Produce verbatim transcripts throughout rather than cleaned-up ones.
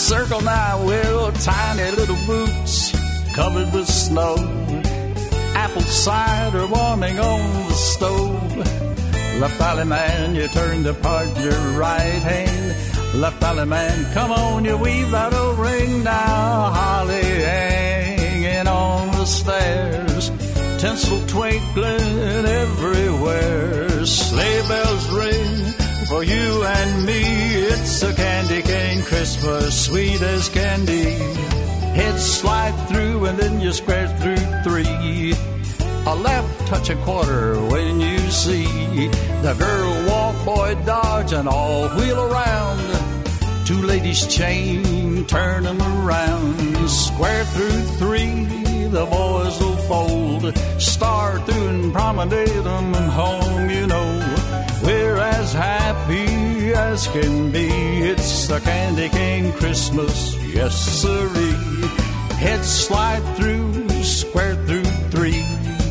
Circle now with tiny little boots covered with snow. Apple cider warming on the stove. Left Valley man, you turn the partner right hand. Left Valley man, come on, you weave that old ring now. Holly hanging on the stairs, tinsel twinkling everywhere. Sleigh bells ring for you and me. It's a candy cane Christmas, sweet as candy. Heads slide through and then you square through three. A left touch a quarter when you see the girl walk, boy dodge, and all wheel around. Two ladies chain, turn them around. Square through three, the boys will fold. Star through and promenade them home, you know. We're as happy as can be. It's a candy cane Christmas, yes sirree. Heads slide through, square through three.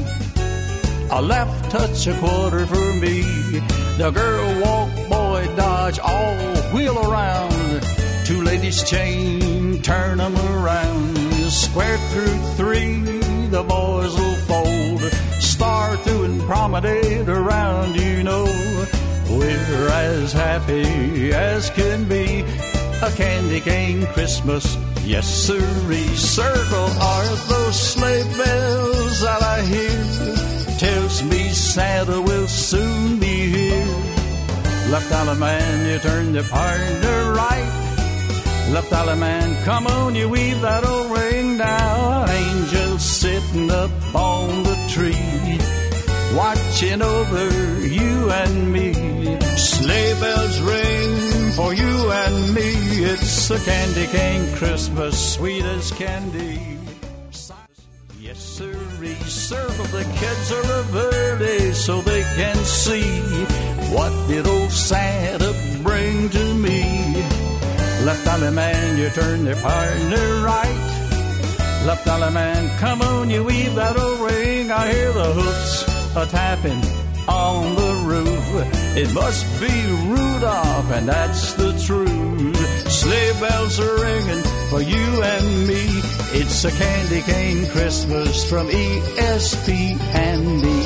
A left touch a quarter for me. The girl walk, boy dodge, all wheel around. Two ladies chain, turn them around. Square through three, the boys will fold. Star through and promenade around, you know. We're as happy as can be. A candy cane Christmas, yes sirree. Circle are those sleigh bells that I hear. Tells me Santa will soon be here. Left Valley man, you turn the partner right. Left Valley man, come on, you weave that old ring down. Angel sitting up on the tree, watching over you and me. Sleigh bells ring for you and me. It's a candy cane Christmas, sweet as candy. Yes sirree, circle, the kids are up early so they can see what did old Santa bring to me. Left Valley man, you turn the partner right. Left Valley man, come on, you weave that old ring. I hear the hoofs a tapping on the roof. It must be Rudolph, and that's the truth. Sleigh bells are ringing for you and me. It's a candy cane Christmas from E S P and me.